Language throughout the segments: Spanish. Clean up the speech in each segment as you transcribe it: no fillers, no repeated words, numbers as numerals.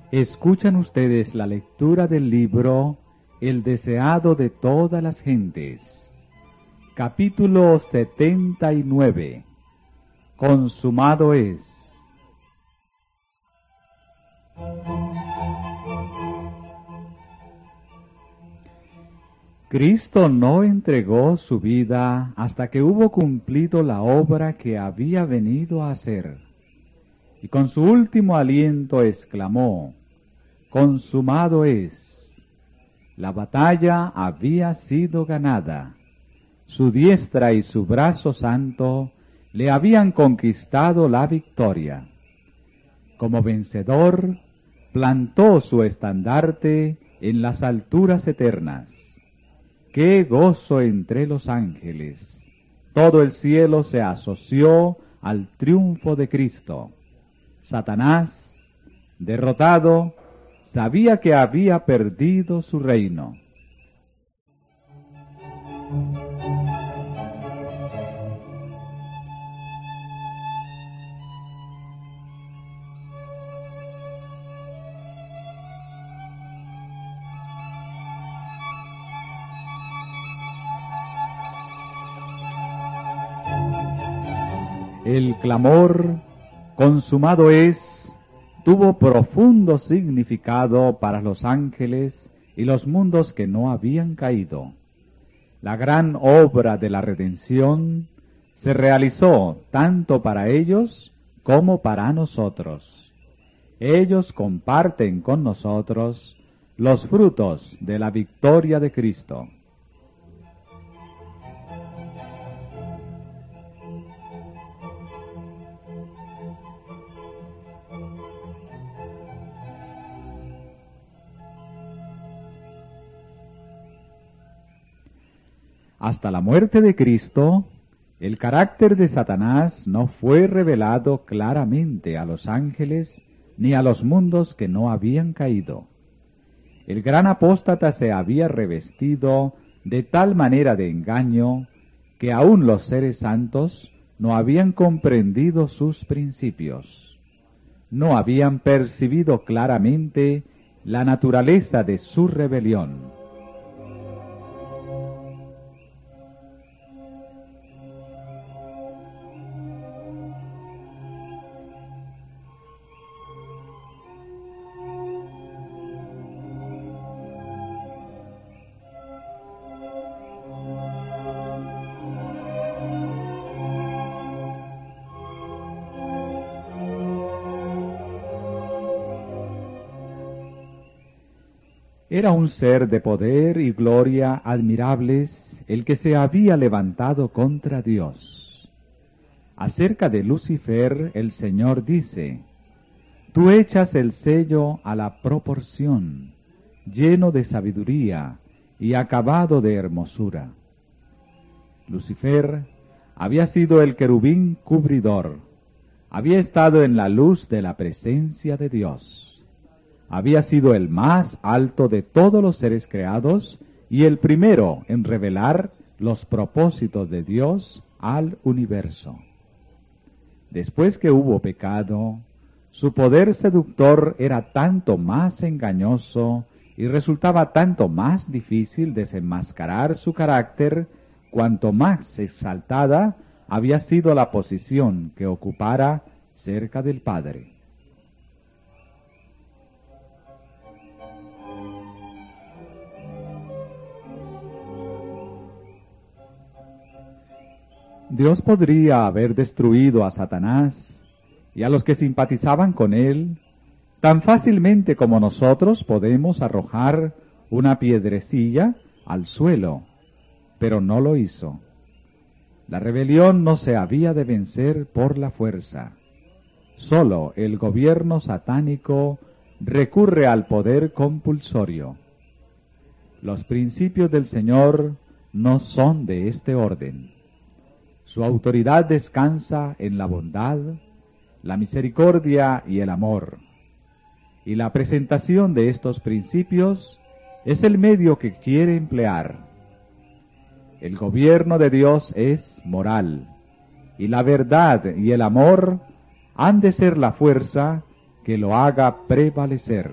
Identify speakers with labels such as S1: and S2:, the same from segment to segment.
S1: Escuchan ustedes la lectura del libro El deseado de todas las gentes. Capítulo 79. Consumado es. Cristo no entregó su vida hasta que hubo cumplido la obra que había venido a hacer. Y con su último aliento exclamó: consumado es. La batalla había sido ganada. Su diestra y su brazo santo le habían conquistado la victoria. Como vencedor, plantó su estandarte en las alturas eternas. ¡Qué gozo entre los ángeles! Todo el cielo se asoció al triunfo de Cristo. Satanás, derrotado, sabía que había perdido su reino. El clamor consumado es tuvo profundo significado para los ángeles y los mundos que no habían caído. La gran obra de la redención se realizó tanto para ellos como para nosotros. Ellos comparten con nosotros los frutos de la victoria de Cristo. Hasta la muerte de Cristo, el carácter de Satanás no fue revelado claramente a los ángeles ni a los mundos que no habían caído. El gran apóstata se había revestido de tal manera de engaño que aún los seres santos no habían comprendido sus principios. No habían percibido claramente la naturaleza de su rebelión. Era un ser de poder y gloria admirables el que se había levantado contra Dios. Acerca de Lucifer, el Señor dice: tú echas el sello a la proporción, lleno de sabiduría y acabado de hermosura. Lucifer había sido el querubín cubridor, había estado en la luz de la presencia de Dios. Había sido el más alto de todos los seres creados y el primero en revelar los propósitos de Dios al universo. Después que hubo pecado, su poder seductor era tanto más engañoso y resultaba tanto más difícil desenmascarar su carácter cuanto más exaltada había sido la posición que ocupara cerca del Padre. Dios podría haber destruido a Satanás y a los que simpatizaban con él tan fácilmente como nosotros podemos arrojar una piedrecilla al suelo, pero no lo hizo. La rebelión no se había de vencer por la fuerza. Solo el gobierno satánico recurre al poder compulsorio. Los principios del Señor no son de este orden. Su autoridad descansa en la bondad, la misericordia y el amor. Y la presentación de estos principios es el medio que quiere emplear. El gobierno de Dios es moral, y la verdad y el amor han de ser la fuerza que lo haga prevalecer.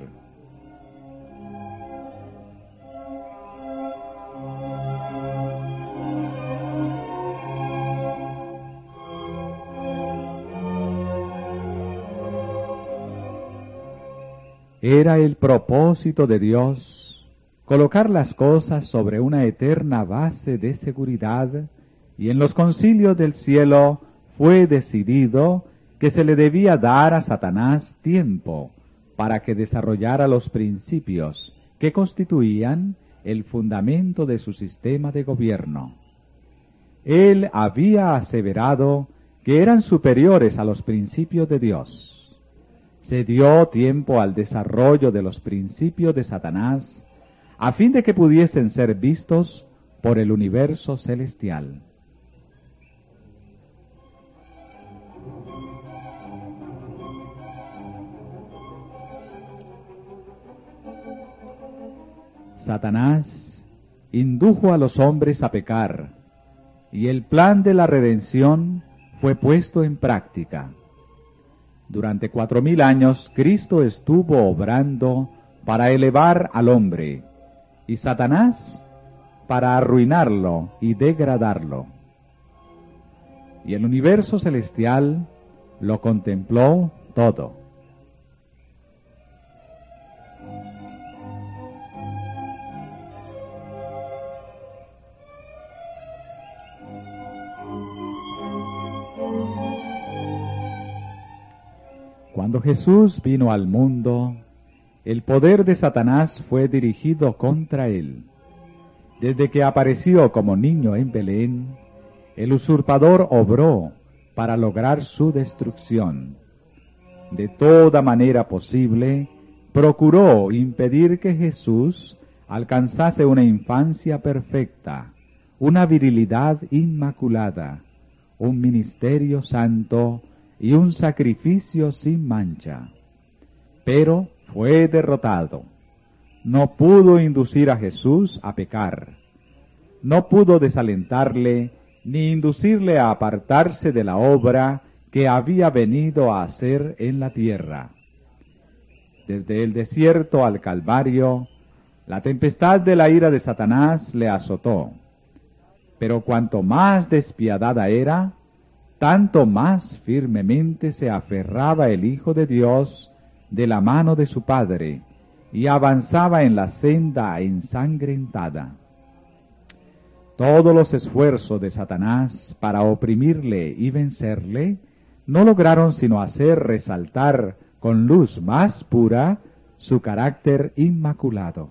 S1: Era el propósito de Dios colocar las cosas sobre una eterna base de seguridad, y en los concilios del cielo fue decidido que se le debía dar a Satanás tiempo para que desarrollara los principios que constituían el fundamento de su sistema de gobierno. Él había aseverado que eran superiores a los principios de Dios. Se dio tiempo al desarrollo de los principios de Satanás, a fin de que pudiesen ser vistos por el universo celestial. Satanás indujo a los hombres a pecar, y el plan de la redención fue puesto en práctica. Durante 4000 años Cristo estuvo obrando para elevar al hombre, y Satanás para arruinarlo y degradarlo. Y el universo celestial lo contempló todo. Cuando Jesús vino al mundo, el poder de Satanás fue dirigido contra él. Desde que apareció como niño en Belén, el usurpador obró para lograr su destrucción. De toda manera posible, procuró impedir que Jesús alcanzase una infancia perfecta, una virilidad inmaculada, un ministerio santo y un sacrificio sin mancha. Pero fue derrotado. No pudo inducir a Jesús a pecar. No pudo desalentarle ni inducirle a apartarse de la obra que había venido a hacer en la tierra. Desde el desierto al Calvario, la tempestad de la ira de Satanás le azotó. Pero cuanto más despiadada era, tanto más firmemente se aferraba el Hijo de Dios de la mano de su Padre, y avanzaba en la senda ensangrentada. Todos los esfuerzos de Satanás para oprimirle y vencerle no lograron sino hacer resaltar con luz más pura su carácter inmaculado.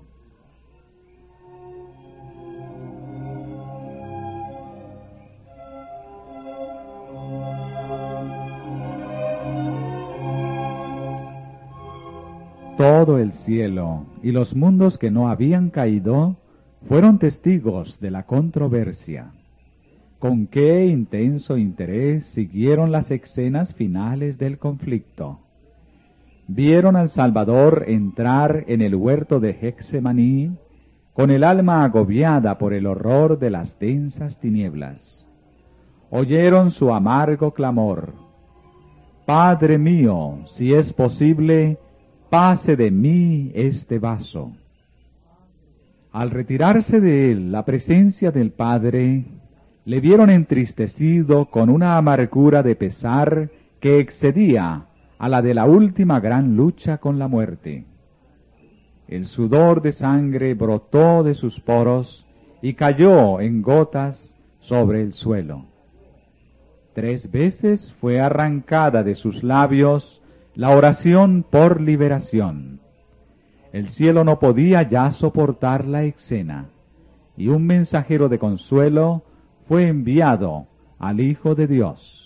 S1: Todo el cielo y los mundos que no habían caído fueron testigos de la controversia. Con qué intenso interés siguieron las escenas finales del conflicto. Vieron al Salvador entrar en el huerto de Getsemaní con el alma agobiada por el horror de las densas tinieblas. Oyeron su amargo clamor: «Padre mío, si es posible, pase de mí este vaso». Al retirarse de él la presencia del Padre, le vieron entristecido con una amargura de pesar que excedía a la de la última gran lucha con la muerte. El sudor de sangre brotó de sus poros y cayó en gotas sobre el suelo. 3 veces fue arrancada de sus labios la oración por liberación. El cielo no podía ya soportar la escena, y un mensajero de consuelo fue enviado al Hijo de Dios.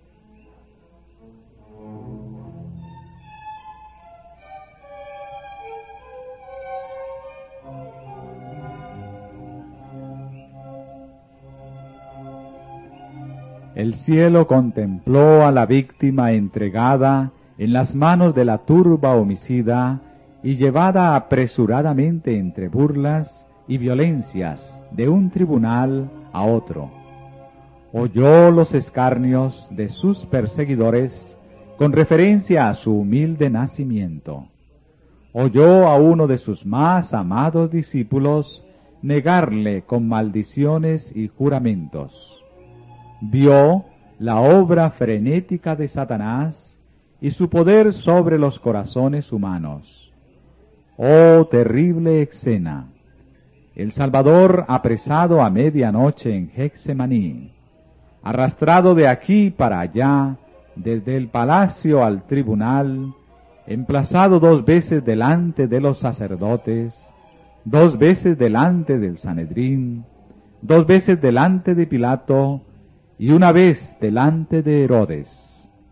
S1: El cielo contempló a la víctima entregada en las manos de la turba homicida y llevada apresuradamente entre burlas y violencias de un tribunal a otro. Oyó los escarnios de sus perseguidores con referencia a su humilde nacimiento. Oyó a uno de sus más amados discípulos negarle con maldiciones y juramentos. Vio la obra frenética de Satanás y su poder sobre los corazones humanos. ¡Oh, terrible escena! El Salvador apresado a medianoche en Getsemaní, arrastrado de aquí para allá, desde el palacio al tribunal, emplazado 2 veces delante de los sacerdotes, 2 veces delante del Sanedrín, 2 veces delante de Pilato y 1 vez delante de Herodes.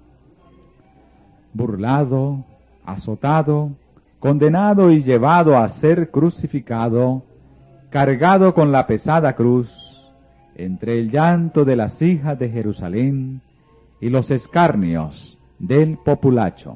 S1: Burlado, azotado, condenado y llevado a ser crucificado, cargado con la pesada cruz, entre el llanto de las hijas de Jerusalén y los escarnios del populacho.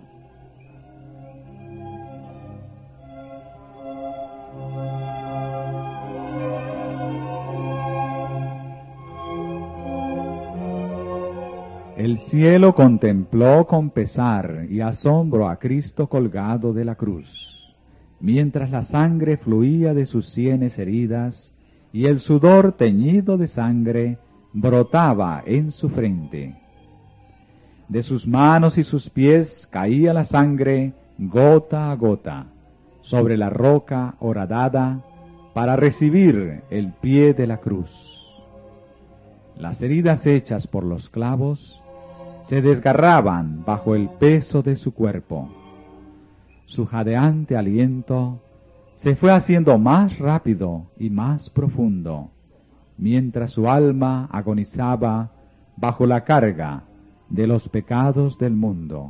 S1: El cielo contempló con pesar y asombro a Cristo colgado de la cruz, mientras la sangre fluía de sus sienes heridas y el sudor teñido de sangre brotaba en su frente. De sus manos y sus pies caía la sangre gota a gota sobre la roca horadada para recibir el pie de la cruz. Las heridas hechas por los clavos se desgarraban bajo el peso de su cuerpo. Su jadeante aliento se fue haciendo más rápido y más profundo, mientras su alma agonizaba bajo la carga de los pecados del mundo.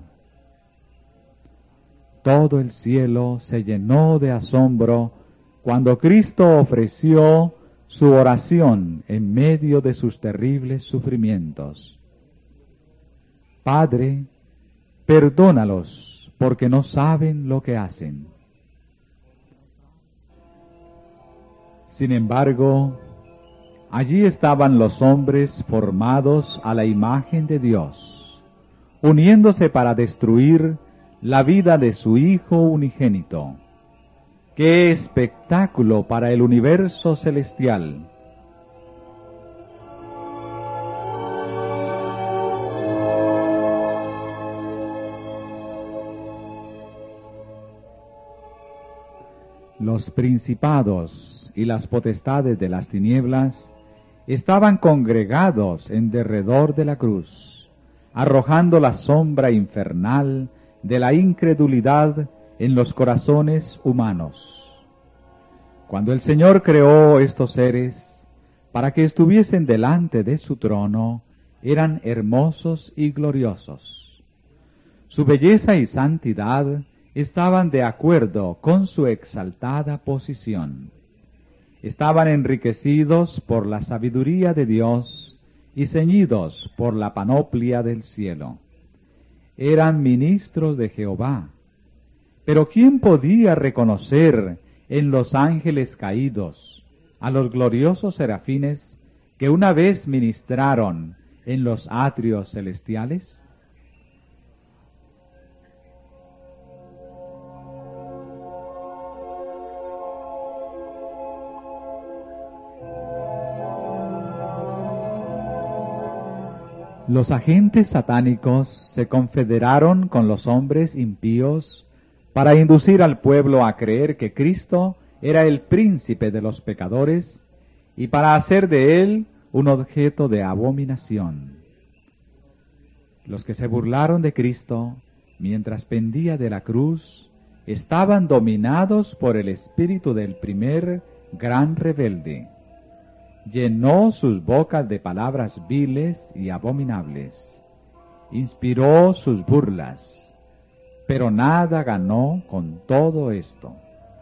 S1: Todo el cielo se llenó de asombro cuando Cristo ofreció su oración en medio de sus terribles sufrimientos. Padre, perdónalos, porque no saben lo que hacen. Sin embargo, allí estaban los hombres formados a la imagen de Dios, uniéndose para destruir la vida de su Hijo unigénito. ¡Qué espectáculo para el universo celestial! Los principados y las potestades de las tinieblas estaban congregados en derredor de la cruz, arrojando la sombra infernal de la incredulidad en los corazones humanos. Cuando el Señor creó estos seres para que estuviesen delante de su trono, eran hermosos y gloriosos. Su belleza y santidad estaban de acuerdo con su exaltada posición. Estaban enriquecidos por la sabiduría de Dios y ceñidos por la panoplia del cielo. Eran ministros de Jehová. Pero ¿quién podía reconocer en los ángeles caídos a los gloriosos serafines que una vez ministraron en los atrios celestiales? Los agentes satánicos se confederaron con los hombres impíos para inducir al pueblo a creer que Cristo era el príncipe de los pecadores y para hacer de él un objeto de abominación. Los que se burlaron de Cristo mientras pendía de la cruz estaban dominados por el espíritu del primer gran rebelde. Llenó sus bocas de palabras viles y abominables, inspiró sus burlas, pero nada ganó con todo esto.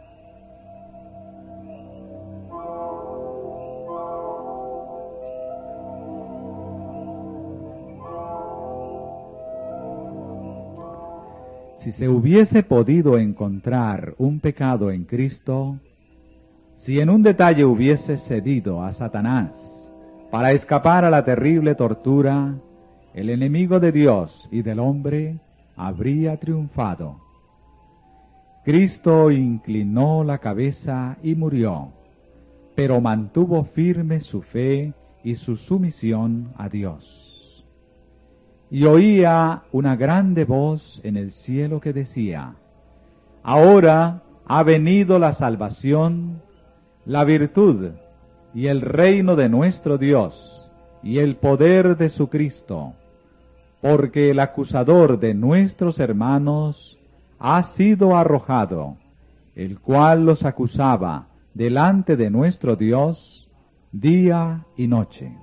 S1: Si se hubiese podido encontrar un pecado en Cristo, si en un detalle hubiese cedido a Satanás para escapar a la terrible tortura, el enemigo de Dios y del hombre habría triunfado. Cristo inclinó la cabeza y murió, pero mantuvo firme su fe y su sumisión a Dios. Y oía una grande voz en el cielo que decía: Ahora ha venido la salvación, la virtud y el reino de nuestro Dios y el poder de su Cristo, porque el acusador de nuestros hermanos ha sido arrojado, el cual los acusaba delante de nuestro Dios día y noche.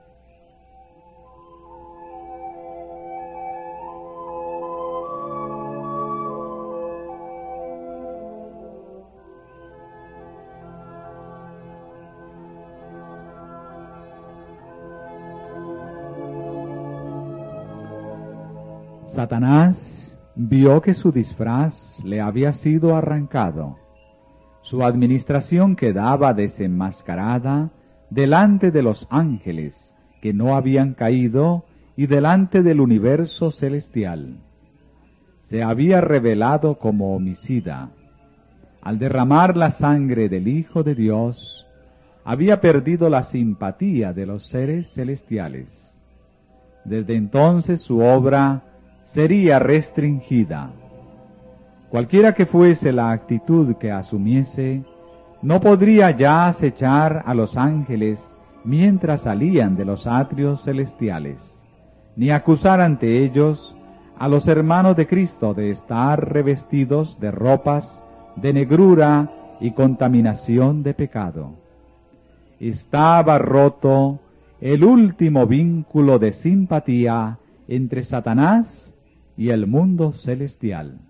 S1: Satanás vio que su disfraz le había sido arrancado. Su administración quedaba desenmascarada delante de los ángeles que no habían caído y delante del universo celestial. Se había revelado como homicida. Al derramar la sangre del Hijo de Dios, había perdido la simpatía de los seres celestiales. Desde entonces su obra sería restringida. Cualquiera que fuese la actitud que asumiese, no podría ya acechar a los ángeles mientras salían de los atrios celestiales, ni acusar ante ellos a los hermanos de Cristo de estar revestidos de ropas de negrura y contaminación de pecado. Estaba roto el último vínculo de simpatía entre Satanás y el mundo celestial.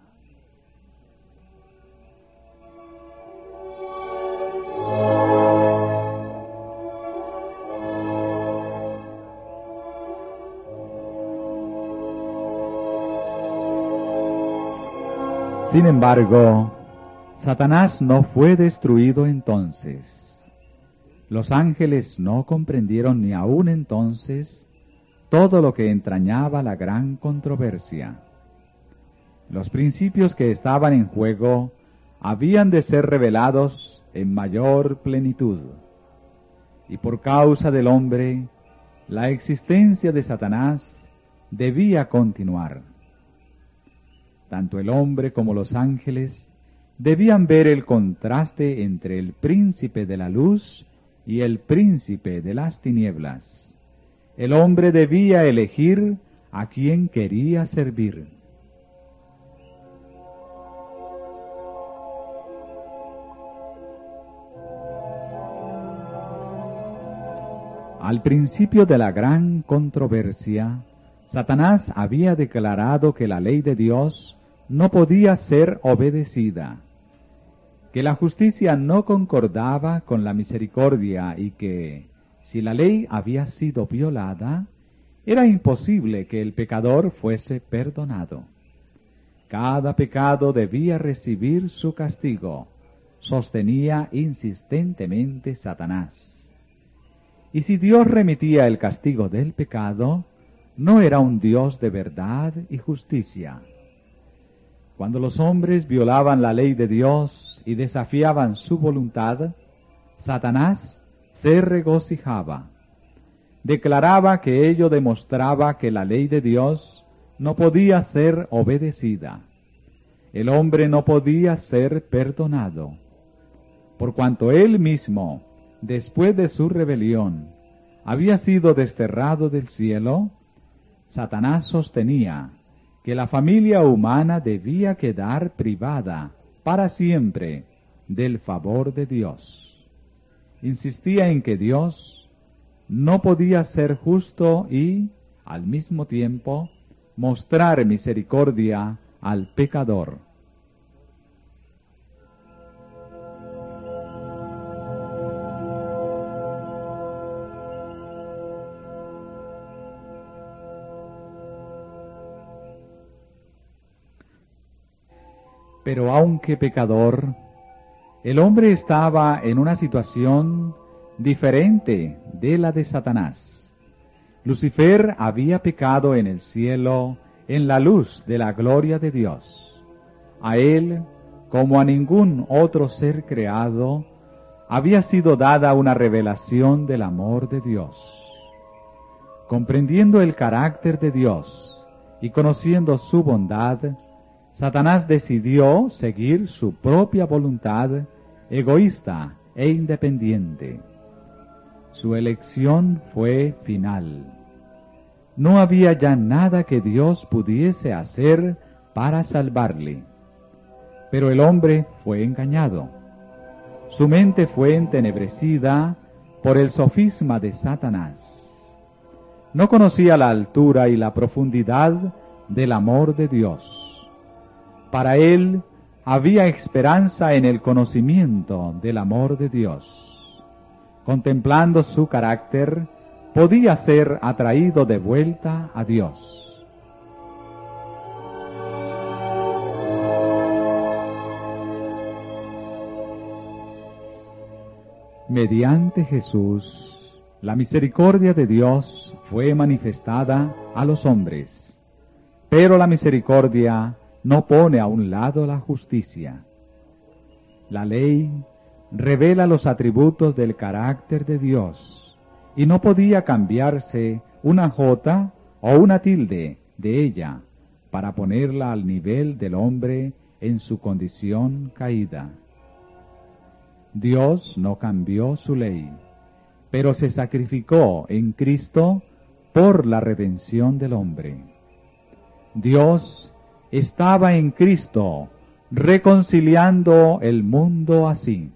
S1: Sin embargo, Satanás no fue destruido entonces. Los ángeles no comprendieron ni aún entonces todo lo que entrañaba la gran controversia. Los principios que estaban en juego habían de ser revelados en mayor plenitud, y por causa del hombre, la existencia de Satanás debía continuar. Tanto el hombre como los ángeles debían ver el contraste entre el príncipe de la luz y el príncipe de las tinieblas. El hombre debía elegir a quien quería servir. Al principio de la gran controversia, Satanás había declarado que la ley de Dios no podía ser obedecida, que la justicia no concordaba con la misericordia y que, si la ley había sido violada, era imposible que el pecador fuese perdonado. Cada pecado debía recibir su castigo, sostenía insistentemente Satanás. Y si Dios remitía el castigo del pecado, no era un Dios de verdad y justicia. Cuando los hombres violaban la ley de Dios y desafiaban su voluntad, Satanás se regocijaba. Declaraba que ello demostraba que la ley de Dios no podía ser obedecida. El hombre no podía ser perdonado, por cuanto él mismo, después de su rebelión, había sido desterrado del cielo. Satanás sostenía que la familia humana debía quedar privada para siempre del favor de Dios. Insistía en que Dios no podía ser justo y, al mismo tiempo, mostrar misericordia al pecador. Pero aunque pecador, el hombre estaba en una situación diferente de la de Satanás. Lucifer había pecado en el cielo en la luz de la gloria de Dios. A él, como a ningún otro ser creado, había sido dada una revelación del amor de Dios. Comprendiendo el carácter de Dios y conociendo su bondad, Satanás decidió seguir su propia voluntad egoísta e independiente. Su elección fue final. No había ya nada que Dios pudiese hacer para salvarle. Pero el hombre fue engañado. Su mente fue entenebrecida por el sofisma de Satanás. No conocía la altura y la profundidad del amor de Dios. Para él había esperanza en el conocimiento del amor de Dios. Contemplando su carácter, podía ser atraído de vuelta a Dios. Mediante Jesús, la misericordia de Dios fue manifestada a los hombres, pero la misericordia no pone a un lado la justicia. La ley revela los atributos del carácter de Dios, y no podía cambiarse una jota o una tilde de ella para ponerla al nivel del hombre en su condición caída. Dios no cambió su ley, pero se sacrificó en Cristo por la redención del hombre. Dios estaba en Cristo reconciliando el mundo así.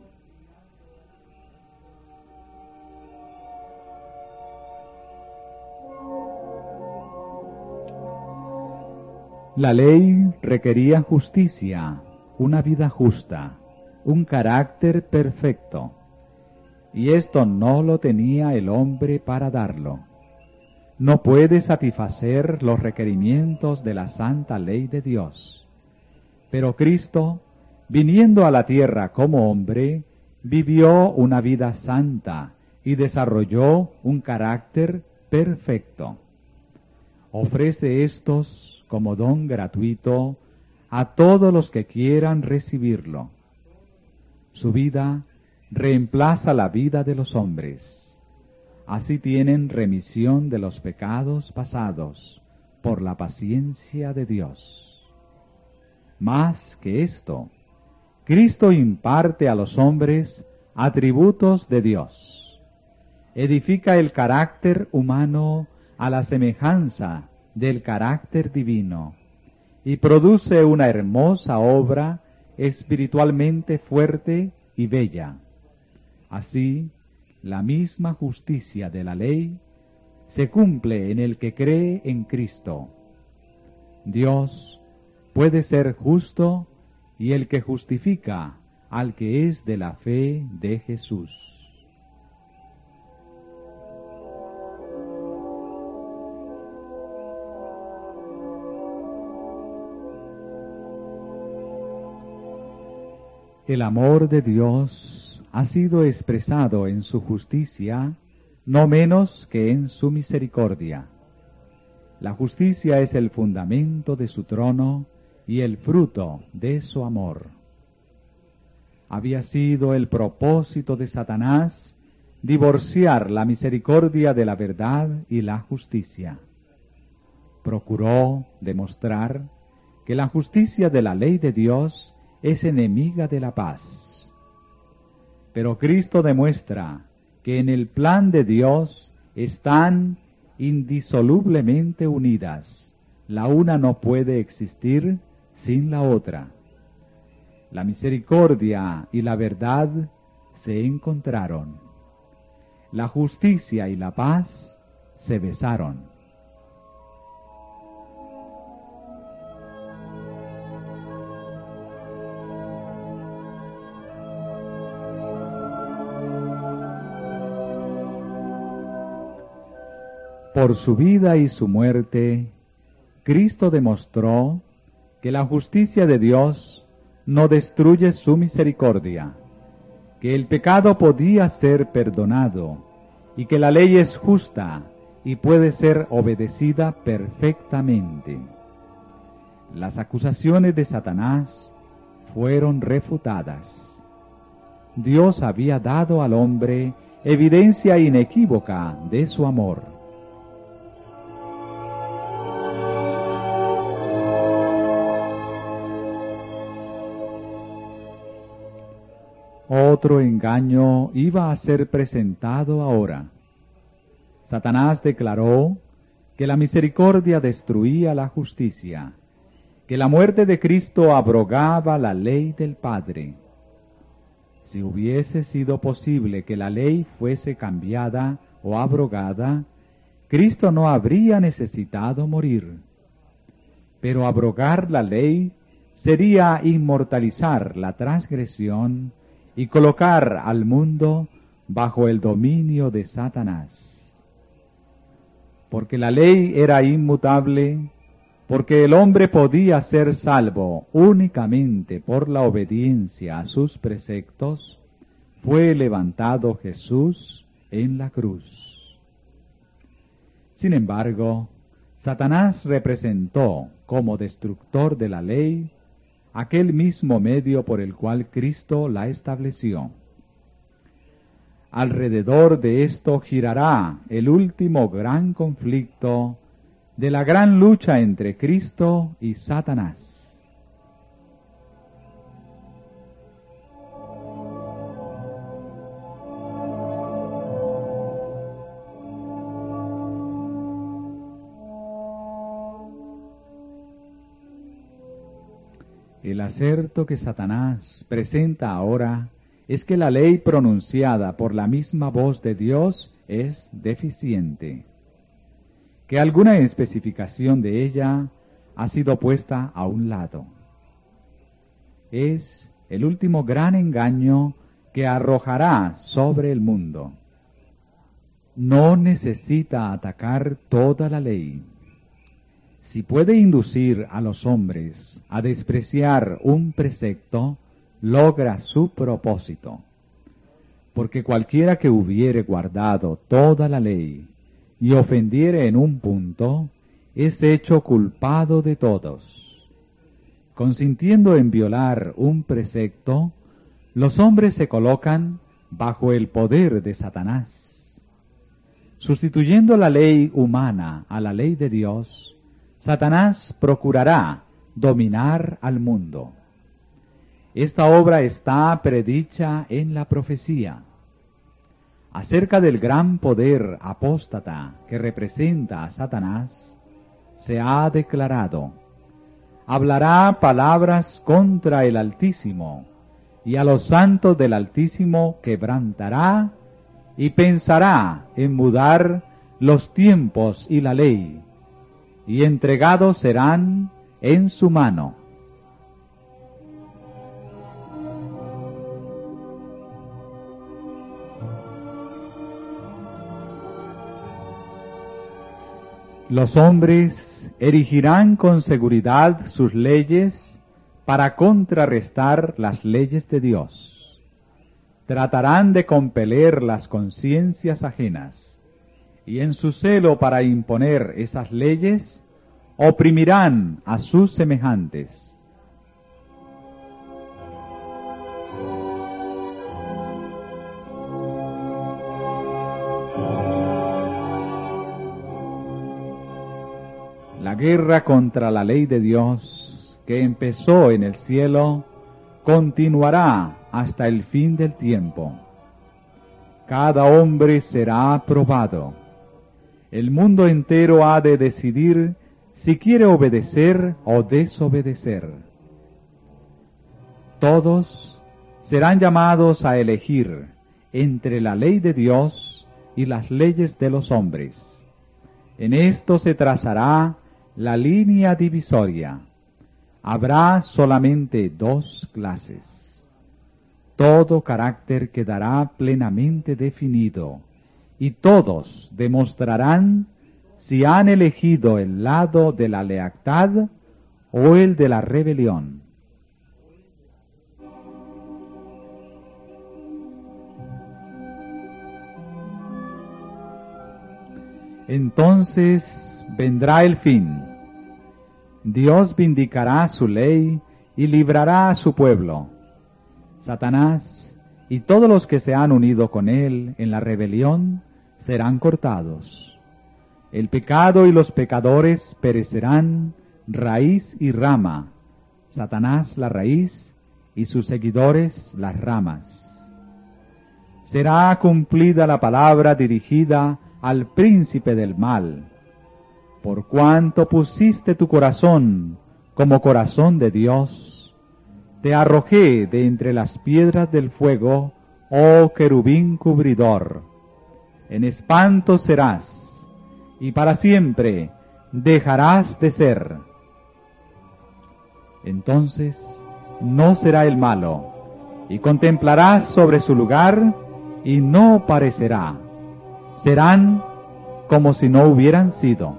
S1: La ley requería justicia, una vida justa, un carácter perfecto, y esto no lo tenía el hombre para darlo. No puede satisfacer los requerimientos de la santa ley de Dios. Pero Cristo, viniendo a la tierra como hombre, vivió una vida santa y desarrolló un carácter perfecto. Ofrece estos como don gratuito a todos los que quieran recibirlo. Su vida reemplaza la vida de los hombres. Así tienen remisión de los pecados pasados por la paciencia de Dios. Más que esto, Cristo imparte a los hombres atributos de Dios. Edifica el carácter humano a la semejanza del carácter divino y produce una hermosa obra espiritualmente fuerte y bella. Así, la misma justicia de la ley se cumple en el que cree en Cristo. Dios puede ser justo y el que justifica al que es de la fe de Jesús. El amor de Dios ha sido expresado en su justicia, no menos que en su misericordia. La justicia es el fundamento de su trono y el fruto de su amor. Había sido el propósito de Satanás divorciar la misericordia de la verdad y la justicia. Procuró demostrar que la justicia de la ley de Dios es enemiga de la paz. Pero Cristo demuestra que en el plan de Dios están indisolublemente unidas. La una no puede existir sin la otra. La misericordia y la verdad se encontraron. La justicia y la paz se besaron. Por su vida y su muerte, Cristo demostró que la justicia de Dios no destruye su misericordia, que el pecado podía ser perdonado y que la ley es justa y puede ser obedecida perfectamente. las acusaciones de Satanás fueron refutadas. Dios había dado al hombre evidencia inequívoca de su amor. Otro engaño iba a ser presentado ahora. Satanás declaró que la misericordia destruía la justicia, que la muerte de Cristo abrogaba la ley del Padre. Si hubiese sido posible que la ley fuese cambiada o abrogada, Cristo no habría necesitado morir. Pero abrogar la ley sería inmortalizar la transgresión y colocar al mundo bajo el dominio de Satanás. Porque la ley era inmutable, porque el hombre podía ser salvo únicamente por la obediencia a sus preceptos, fue levantado Jesús en la cruz. Sin embargo, Satanás representó como destructor de la ley aquel mismo medio por el cual Cristo la estableció. Alrededor de esto girará el último gran conflicto de la gran lucha entre Cristo y Satanás. El aserto que Satanás presenta ahora es que la ley pronunciada por la misma voz de Dios es deficiente, que alguna especificación de ella ha sido puesta a un lado. Es el último gran engaño que arrojará sobre el mundo. No necesita atacar toda la ley. Si puede inducir a los hombres a despreciar un precepto, logra su propósito. Porque cualquiera que hubiere guardado toda la ley y ofendiere en un punto, es hecho culpado de todos. Consintiendo en violar un precepto, los hombres se colocan bajo el poder de Satanás. Sustituyendo la ley humana a la ley de Dios, Satanás procurará dominar al mundo. Esta obra está predicha en la profecía. Acerca del gran poder apóstata que representa a Satanás, se ha declarado: hablará palabras contra el Altísimo, y a los santos del Altísimo quebrantará, y pensará en mudar los tiempos y la ley, y entregados serán en su mano. Los hombres erigirán con seguridad sus leyes para contrarrestar las leyes de Dios. Tratarán de compeler las conciencias ajenas, y en su celo para imponer esas leyes, oprimirán a sus semejantes. La guerra contra la ley de Dios, que empezó en el cielo, continuará hasta el fin del tiempo. Cada hombre será probado. El mundo entero ha de decidir si quiere obedecer o desobedecer. Todos serán llamados a elegir entre la ley de Dios y las leyes de los hombres. En esto se trazará la línea divisoria. Habrá solamente dos clases. Todo carácter quedará plenamente definido, y todos demostrarán si han elegido el lado de la lealtad o el de la rebelión. Entonces vendrá el fin, Dios vindicará su ley y librará a su pueblo. Satanás y todos los que se han unido con él en la rebelión serán cortados. El pecado y los pecadores perecerán, raíz y rama, Satanás la raíz y sus seguidores las ramas. Será cumplida la palabra dirigida al príncipe del mal. Por cuanto pusiste tu corazón como corazón de Dios, te arrojé de entre las piedras del fuego, oh querubín cubridor. En espanto serás, y para siempre dejarás de ser. Entonces no será el malo, y contemplarás sobre su lugar, y no parecerá. Serán como si no hubieran sido.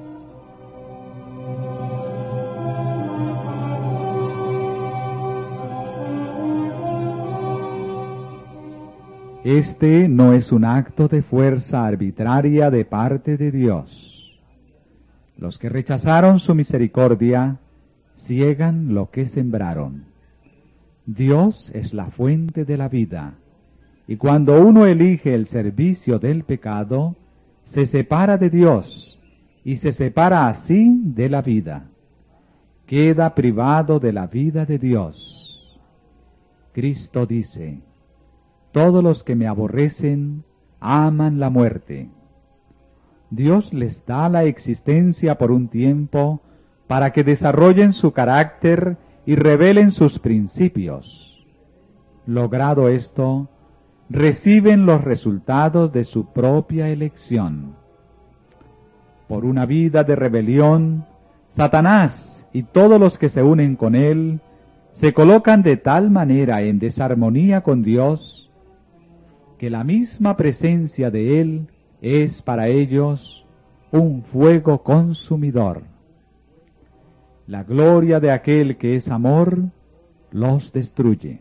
S1: Este no es un acto de fuerza arbitraria de parte de Dios. Los que rechazaron su misericordia ciegan lo que sembraron. Dios es la fuente de la vida, y cuando uno elige el servicio del pecado, se separa de Dios y se separa así de la vida. Queda privado de la vida de Dios. Cristo dice: todos los que me aborrecen aman la muerte. Dios les da la existencia por un tiempo para que desarrollen su carácter y revelen sus principios. Logrado esto, reciben los resultados de su propia elección. Por una vida de rebelión, Satanás y todos los que se unen con él se colocan de tal manera en desarmonía con Dios que la misma presencia de él es para ellos un fuego consumidor. La gloria de aquel que es amor los destruye.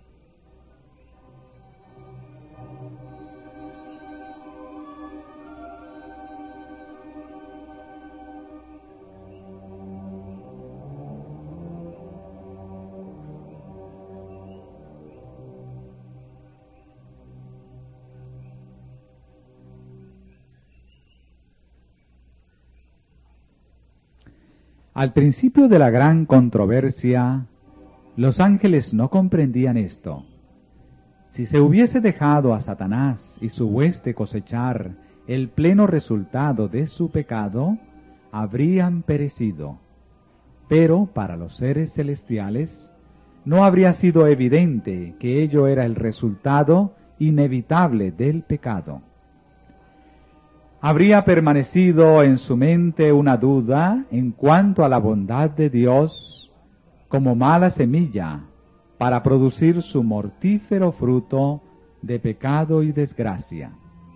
S1: Al principio de la gran controversia, los ángeles no comprendían esto. Si se hubiese dejado a Satanás y su hueste cosechar el pleno resultado de su pecado, habrían perecido. Pero para los seres celestiales no habría sido evidente que ello era el resultado inevitable del pecado. Habría permanecido en su mente una duda en cuanto a la bondad de Dios como mala semilla para producir su mortífero fruto de pecado y desgracia.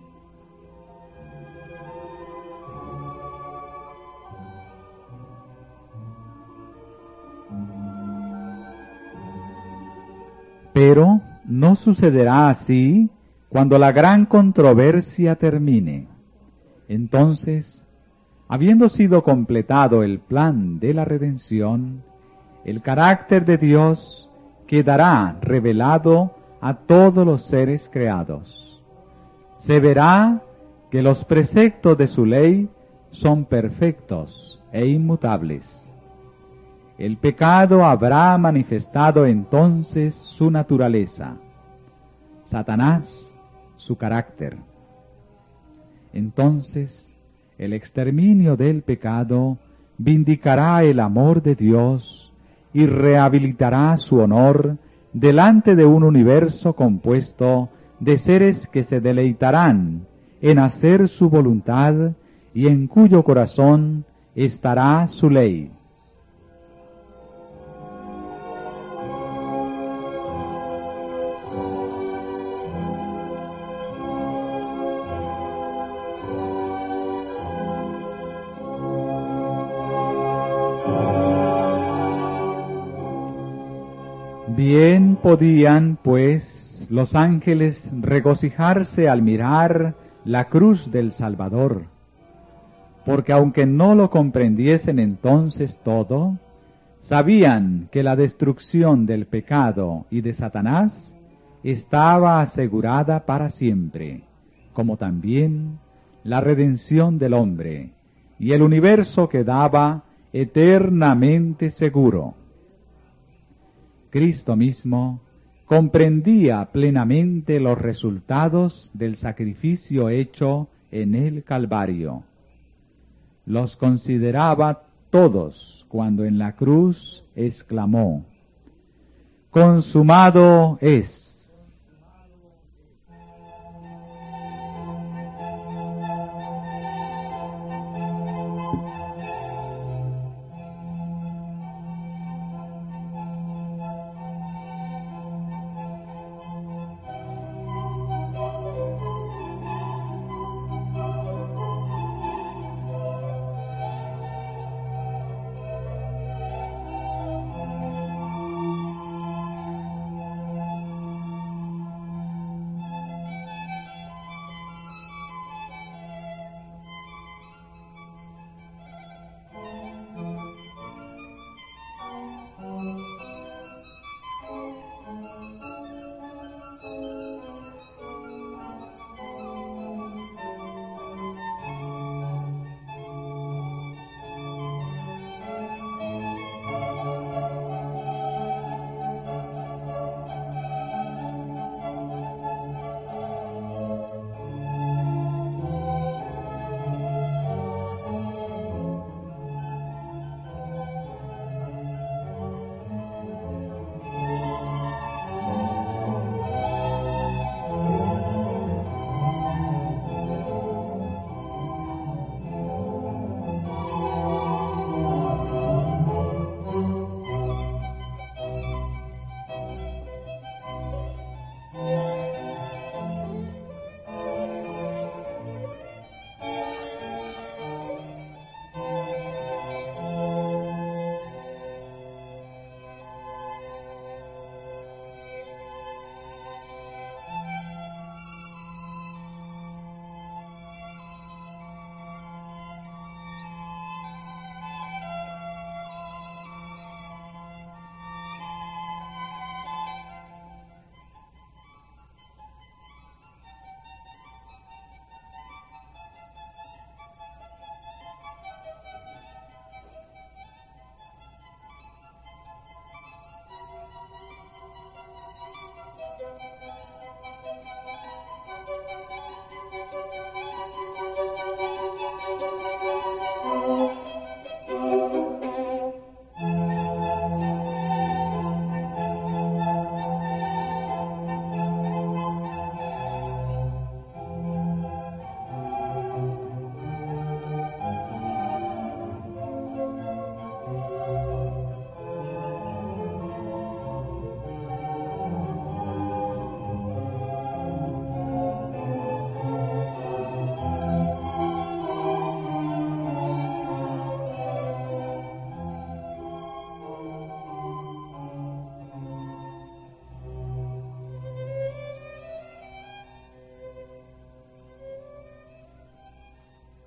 S1: Pero no sucederá así cuando la gran controversia termine. Entonces, habiendo sido completado el plan de la redención, el carácter de Dios quedará revelado a todos los seres creados. Se verá que los preceptos de su ley son perfectos e inmutables. El pecado habrá manifestado entonces su naturaleza, Satanás su carácter. Entonces, el exterminio del pecado vindicará el amor de Dios y rehabilitará su honor delante de un universo compuesto de seres que se deleitarán en hacer su voluntad y en cuyo corazón estará su ley. Bien podían, pues, los ángeles regocijarse al mirar la cruz del Salvador, porque aunque no lo comprendiesen entonces todo, Sabían que la destrucción del pecado y de Satanás estaba asegurada para siempre, como también la redención del hombre, y el universo quedaba eternamente seguro. Cristo mismo comprendía plenamente los resultados del sacrificio hecho en el Calvario. Los consideraba todos cuando en la cruz exclamó: «Consumado es».